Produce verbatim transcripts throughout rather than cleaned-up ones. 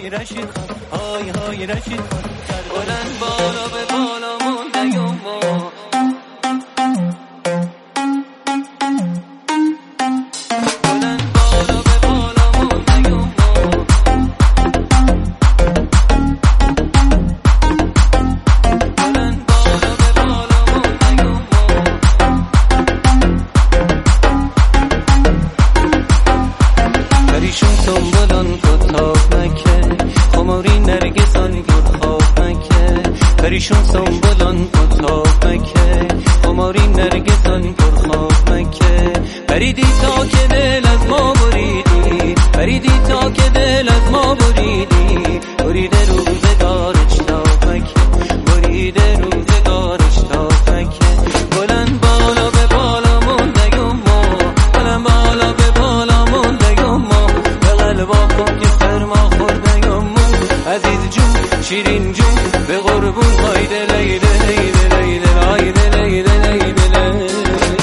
های رشید خان، های های رشید خان، بلند بالا به بالا مونده و ما پریشون سنبولان اتاق مکه، خماری نرگسان پر خواب مکه. پریدی تا که دل از ما بریدی، پریدی تا که دل از ما بریدی، بریده روزگارش تا مکه، بریده روزگارش تا مکه. بلند بالا به بالا مونده و ما، بلند بالا به بالا مونده و ما، به قلبا کن که سرما خورده و ما. عزیز جون شیرین جون به قربون هایده لیده لیده لیده لایده لیده لیده لیده.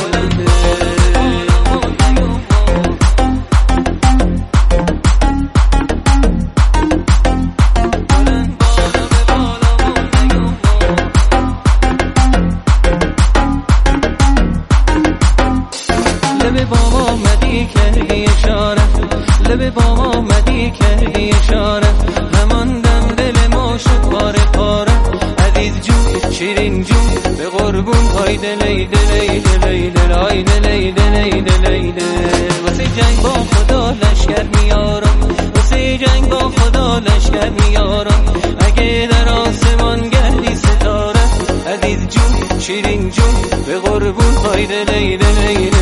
لب با ما مدی کردی اشاره، لب با ما مدی کردی اشاره، همان دم دل ما شد پاره پاره. عزیز جون شیرین جون به قربون هایده لیده لیده لیده لایده لیده لیده لیده. واسه جنگ با خدا لشکر میارم، واسه جنگ با خدا لشکر میارم، اگه در آسمان گردی ستاره. عزیز جون شیرین جون به قربون هایده لیده لیده